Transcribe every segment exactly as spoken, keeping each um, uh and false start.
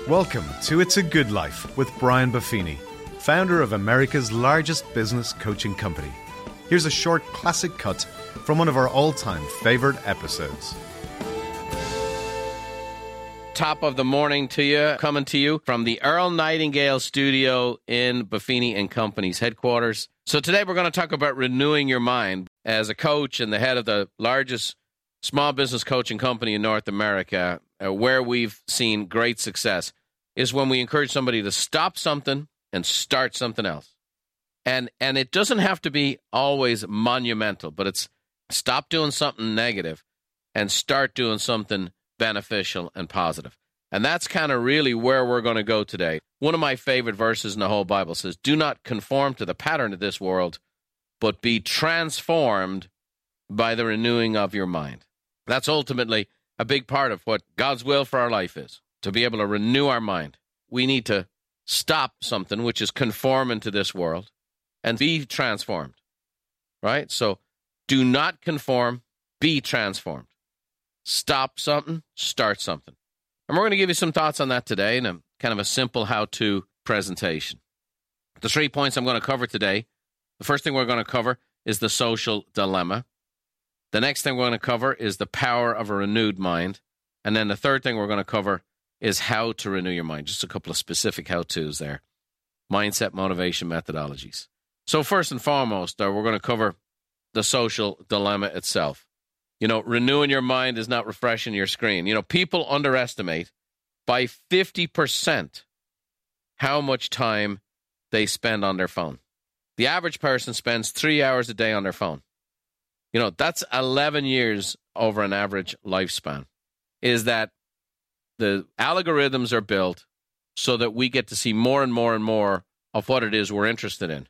Welcome to It's a Good Life with Brian Buffini, founder of America's largest business coaching company. Here's a short classic cut from one of our all-time favorite episodes. Top of the morning to you, coming to you from the Earl Nightingale studio in Buffini and Company's headquarters. So today we're going to talk about renewing your mind. As a coach and the head of the largest small business coaching company in North America, uh, where we've seen great success is when we encourage somebody to stop something and start something else. And and it doesn't have to be always monumental, but it's stop doing something negative and start doing something beneficial and positive. And that's kind of really where we're going to go today. One of my favorite verses in the whole Bible says, do not conform to the pattern of this world, but be transformed by the renewing of your mind. That's ultimately a big part of what God's will for our life is, to be able to renew our mind. We need to stop something which is conforming to this world and be transformed, right? So do not conform, be transformed. Stop something, start something. And we're going to give you some thoughts on that today in a kind of a simple how-to presentation. The three points I'm going to cover today, the first thing we're going to cover is the social dilemma. The next thing we're going to cover is the power of a renewed mind. And then the third thing we're going to cover is how to renew your mind. Just a couple of specific how-tos there. Mindset, motivation, methodologies. So first and foremost, uh, we're going to cover the social dilemma itself. You know, renewing your mind is not refreshing your screen. You know, people underestimate by fifty percent how much time they spend on their phone. The average person spends three hours a day on their phone. You know, that's eleven years over an average lifespan. Is that the algorithms are built so that we get to see more and more and more of what it is we're interested in.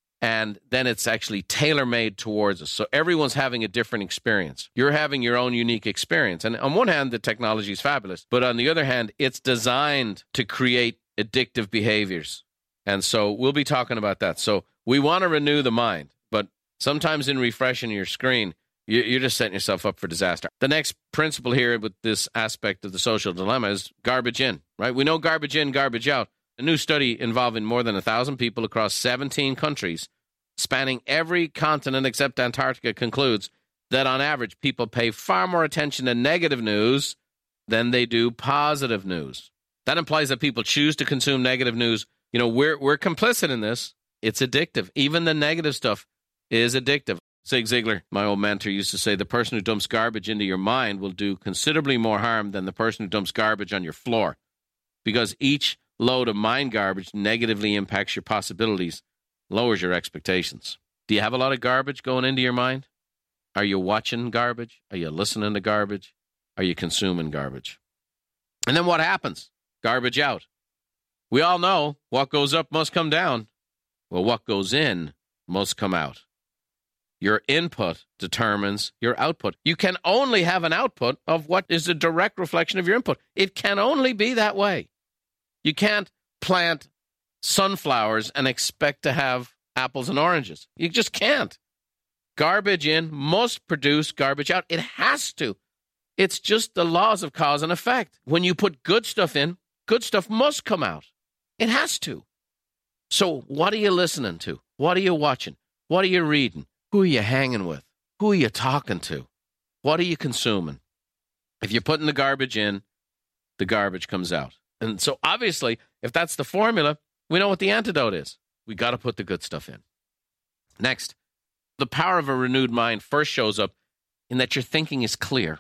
And then it's actually tailor-made towards us. So everyone's having a different experience. You're having your own unique experience. And on one hand, the technology is fabulous. But on the other hand, it's designed to create addictive behaviors. And so we'll be talking about that. So we want to renew the mind. But sometimes in refreshing your screen, you're just setting yourself up for disaster. The next principle here with this aspect of the social dilemma is garbage in, right? We know garbage in, garbage out. A new study involving more than one thousand people across seventeen countries, spanning every continent except Antarctica, concludes that on average, people pay far more attention to negative news than they do positive news. That implies that people choose to consume negative news. You know, we're we're complicit in this. It's addictive. Even the negative stuff is addictive. Zig Ziglar, my old mentor, used to say, the person who dumps garbage into your mind will do considerably more harm than the person who dumps garbage on your floor, because each load of mind garbage negatively impacts your possibilities, lowers your expectations. Do you have a lot of garbage going into your mind? Are you watching garbage? Are you listening to garbage? Are you consuming garbage? And then what happens? Garbage out. We all know what goes up must come down. Well, what goes in must come out. Your input determines your output. You can only have an output of what is a direct reflection of your input. It can only be that way. You can't plant sunflowers and expect to have apples and oranges. You just can't. Garbage in must produce garbage out. It has to. It's just the laws of cause and effect. When you put good stuff in, good stuff must come out. It has to. So what are you listening to? What are you watching? What are you reading? Who are you hanging with? Who are you talking to? What are you consuming? If you're putting the garbage in, the garbage comes out. And so obviously, if that's the formula, we know what the antidote is. We got to put the good stuff in. Next, the power of a renewed mind first shows up in that your thinking is clear.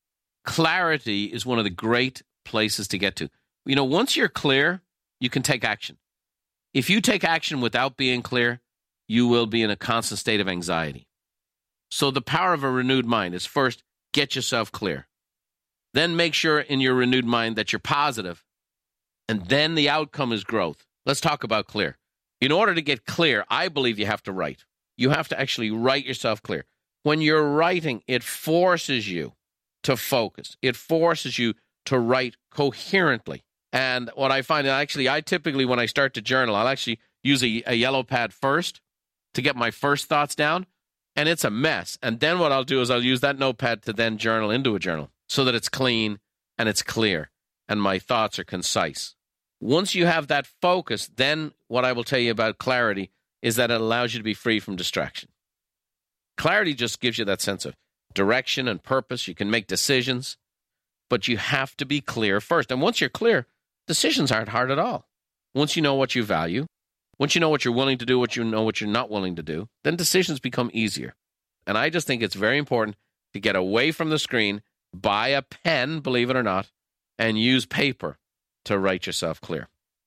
Clarity is one of the great places to get to. You know, once you're clear, you can take action. If you take action without being clear, you will be in a constant state of anxiety. So the power of a renewed mind is first, get yourself clear. Then make sure in your renewed mind that you're positive. And then the outcome is growth. Let's talk about clear. In order to get clear, I believe you have to write. You have to actually write yourself clear. When you're writing, it forces you to focus. It forces you to write coherently. And what I find, actually, I typically, when I start to journal, I'll actually use a, a yellow pad first to get my first thoughts down, and it's a mess. And then what I'll do is I'll use that notepad to then journal into a journal so that it's clean and it's clear. and my thoughts are concise. Once you have that focus, then what I will tell you about clarity is that it allows you to be free from distraction. Clarity just gives you that sense of direction and purpose. You can make decisions, but you have to be clear first. And once you're clear, decisions aren't hard at all. Once you know what you value, once you know what you're willing to do, what you know what you're not willing to do, then decisions become easier. And I just think it's very important to get away from the screen, buy a pen, believe it or not, and use paper to write yourself clear.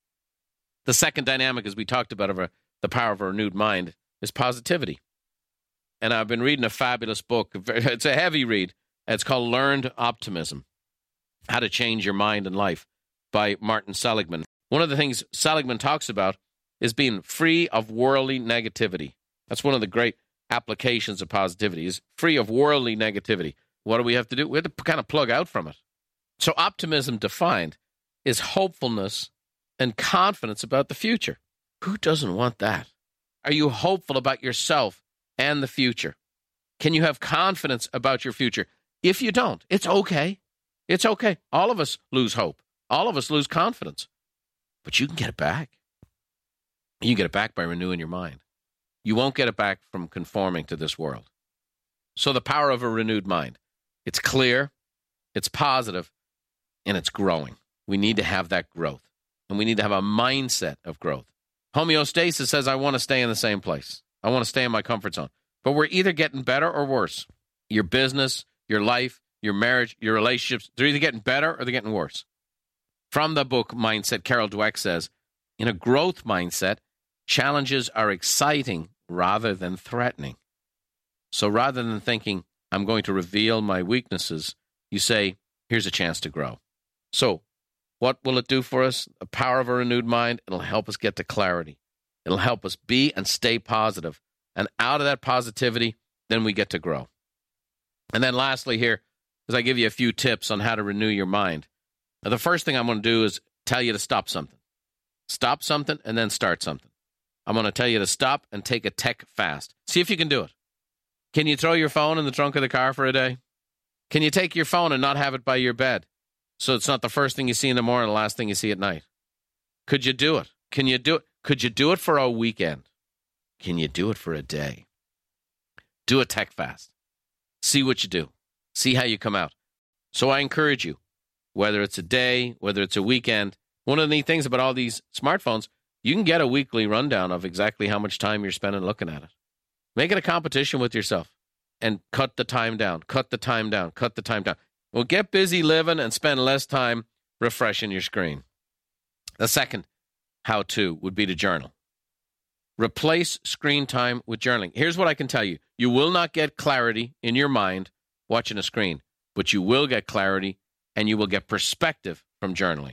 The second dynamic, as we talked about, of a, the power of a renewed mind, is positivity. And I've been reading a fabulous book. It's a heavy read. It's called Learned Optimism, How to Change Your Mind and Life by Martin Seligman. One of the things Seligman talks about is being free of worldly negativity. That's one of the great applications of positivity, is free of worldly negativity. What do we have to do? We have to kind of plug out from it. So optimism defined is hopefulness and confidence about the future. Who doesn't want that? Are you hopeful about yourself and the future? Can you have confidence about your future? If you don't, it's okay. It's okay. All of us lose hope. All of us lose confidence. But you can get it back. You can get it back by renewing your mind. You won't get it back from conforming to this world. So the power of a renewed mind. It's clear, it's positive, and it's growing. We need to have that growth. And we need to have a mindset of growth. Homeostasis says, I want to stay in the same place. I want to stay in my comfort zone. But we're either getting better or worse. Your business, your life, your marriage, your relationships, they're either getting better or they're getting worse. From the book Mindset, Carol Dweck says, in a growth mindset, challenges are exciting rather than threatening. So rather than thinking, I'm going to reveal my weaknesses, you say, here's a chance to grow. So what will it do for us? The power of a renewed mind, it'll help us get to clarity. It'll help us be and stay positive. And out of that positivity, then we get to grow. And then lastly here, as I give you a few tips on how to renew your mind, now, the first thing I'm going to do is tell you to stop something. Stop something and then start something. I'm going to tell you to stop and take a tech fast. See if you can do it. Can you throw your phone in the trunk of the car for a day? Can you take your phone and not have it by your bed so it's not the first thing you see in the morning, the last thing you see at night? Could you do it? Can you do it? Could you do it for a weekend? Can you do it for a day? Do a tech fast. See what you do. See how you come out. So I encourage you, whether it's a day, whether it's a weekend, one of the neat things about all these smartphones, you can get a weekly rundown of exactly how much time you're spending looking at it. Make it a competition with yourself and cut the time down, cut the time down, cut the time down. Well, get busy living and spend less time refreshing your screen. The second how-to would be to journal. Replace screen time with journaling. Here's what I can tell you. You will not get clarity in your mind watching a screen, but you will get clarity and you will get perspective from journaling.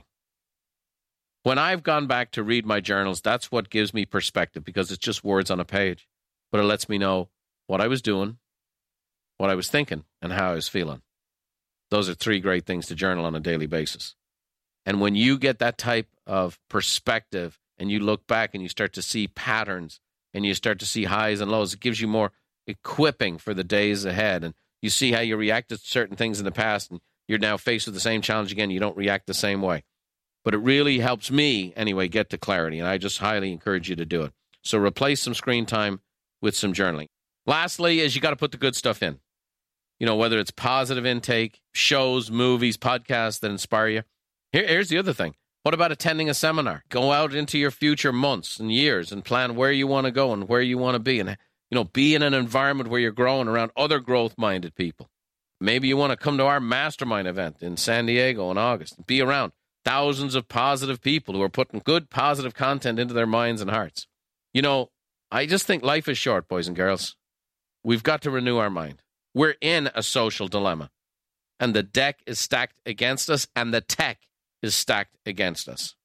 When I've gone back to read my journals, that's what gives me perspective, because it's just words on a page. But it lets me know what I was doing, what I was thinking, and how I was feeling. Those are three great things to journal on a daily basis. And when you get that type of perspective and you look back and you start to see patterns and you start to see highs and lows, it gives you more equipping for the days ahead. And you see how you reacted to certain things in the past, and you're now faced with the same challenge again. You don't react the same way. But it really helps me, anyway, get to clarity, and I just highly encourage you to do it. So replace some screen time with some journaling. Lastly, is you got to put the good stuff in. You know, whether it's positive intake, shows, movies, podcasts that inspire you. Here, here's the other thing. What about attending a seminar? Go out into your future months and years and plan where you want to go and where you want to be. And, you know, be in an environment where you're growing around other growth-minded people. Maybe you want to come to our mastermind event in San Diego in August and be around thousands of positive people who are putting good, positive content into their minds and hearts. You know, I just think life is short, boys and girls. We've got to renew our mind. We're in a social dilemma, and the deck is stacked against us, and the tech is stacked against us.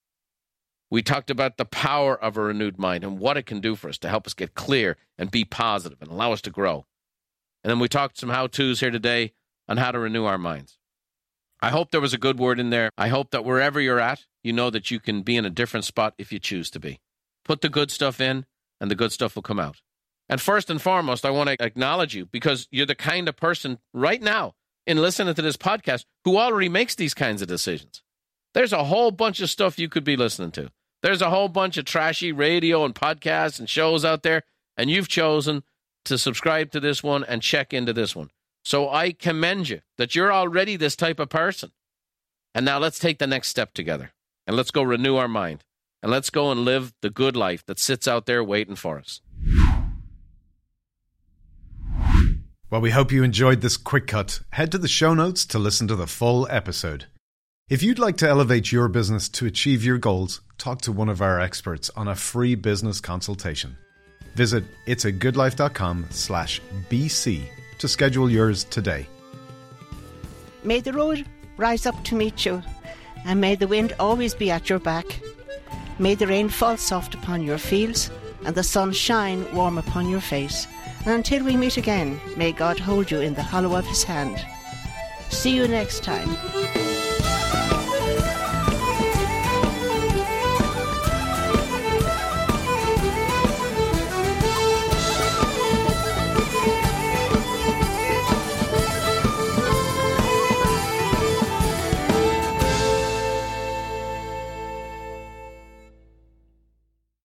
We talked about the power of a renewed mind and what it can do for us to help us get clear and be positive and allow us to grow. And then we talked some how-tos here today on how to renew our minds. I hope there was a good word in there. I hope that wherever you're at, you know that you can be in a different spot if you choose to be. Put the good stuff in, and the good stuff will come out. And first and foremost, I want to acknowledge you, because you're the kind of person right now in listening to this podcast who already makes these kinds of decisions. There's a whole bunch of stuff you could be listening to. There's a whole bunch of trashy radio and podcasts and shows out there, and you've chosen to subscribe to this one and check into this one. So I commend you that you're already this type of person. And now let's take the next step together, and let's go renew our mind, and let's go and live the good life that sits out there waiting for us. Well, we hope you enjoyed this quick cut. Head to the show notes to listen to the full episode. If you'd like to elevate your business to achieve your goals, talk to one of our experts on a free business consultation. Visit itsagoodlife.com slash BC to schedule yours today. May the road rise up to meet you, and may the wind always be at your back. May the rain fall soft upon your fields, and the sun shine warm upon your face. And until we meet again, may God hold you in the hollow of his hand. See you next time.